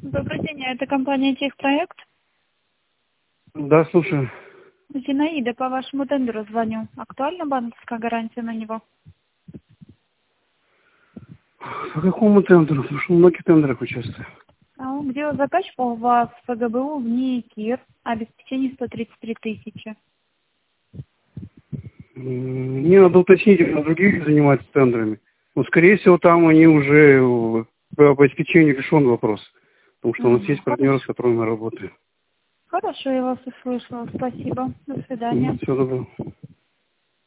Добрый день, это компания «Техпроект». Да, слушаю. Зинаида, по вашему тендеру звоню. Актуальна банковская гарантия на него? По какому тендеру? Потому что в многих тендерах участвую. Где заказчик у вас ФГБУ в НИИ КИР, обеспечение 133 тысячи. Мне надо уточнить, на других занимаются тендерами. Но, скорее всего, там они уже по обеспечению решен вопрос. Потому что у нас есть партнеры, с которыми мы работаем. Хорошо, я вас услышала. Спасибо. До свидания. Всего доброго.